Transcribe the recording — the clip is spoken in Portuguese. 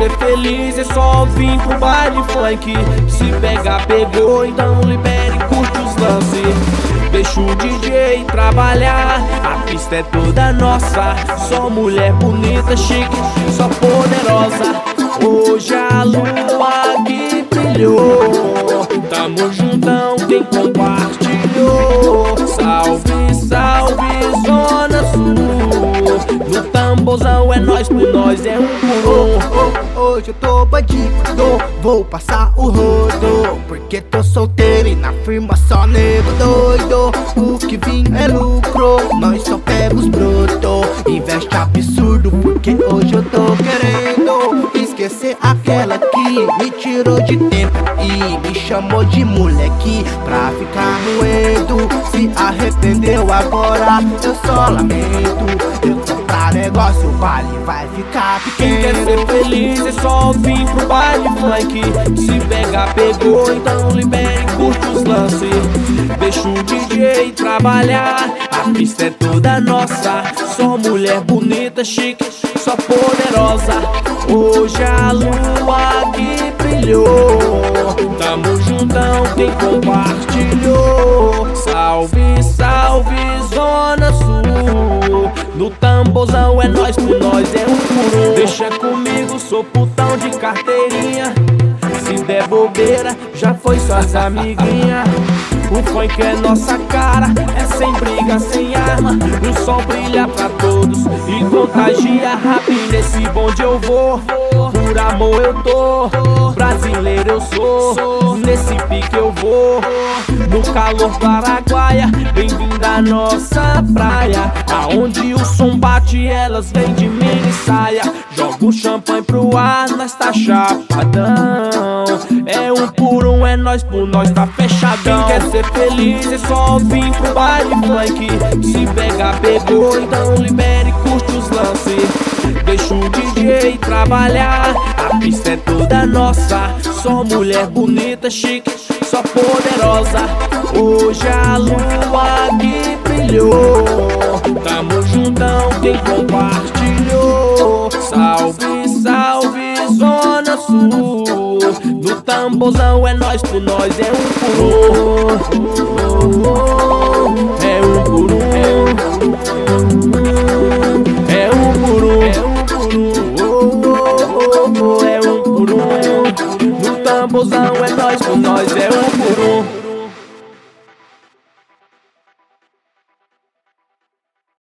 ser feliz é só vir pro baile funk. Se pegar, pegou, então libere e curte os lances. Deixa o DJ trabalhar, a pista é toda nossa. Só mulher bonita, chique, só poderosa. Hoje a lua que brilhou, tamo juntão, quem compartilhou. Salve, salve, Zona Sul. No tamborzão é nós por nós, é um por um. Hoje eu tô bandido, vou passar o rodo, porque tô solteiro e na firma só nego doido. O que vim é lucro, nós só pega os broto. Investe absurdo, porque hoje eu tô querendo esquecer aquela que me tirou de tempo e me chamou de moleque pra ficar moendo. Se arrependeu agora, eu só lamento. Eu tô pra negócio, o baile vai ficar Quem quer pequeno. ser feliz é só vir pro baile funk. Se pegar, pegou, então libere e curte os lances. Deixa o DJ trabalhar, a pista é toda nossa. Só mulher bonita, chique, só poderosa. Hoje a lua que brilhou, tamo juntão, quem compartilhou. Salve, salve, Zona Sul. No tamborzão é nós por nós, é um por um. Deixa comigo, sou putão de carteirinha. Se der bobeira, já foi suas amiguinhas. O funk é nossa cara, é sem briga, sem arma. O sol brilha pra todos e contagia rápido. Nesse bonde eu vou, por amor eu tô. Brasileiro eu sou, nesse pique eu vou. No calor do Araguaia, bem-vinda à nossa praia. Aonde o som bate, elas vêm de mini saia. Joga o champanhe pro ar, nós tá chapadão. É um por um, é nós por nós, tá fechadão. Quem quer ser feliz é só vir pro baile funk. Se pegar, pegou, então libere e curte os lances. Deixa o DJ trabalhar, a pista é toda nossa. Só mulher bonita, chique, só poderosa. Hoje a lua que brilhou, tamo juntão, quem compartilhou. Salve, salve, Zona Sul. No tamborzão é nós por nós, é um por um.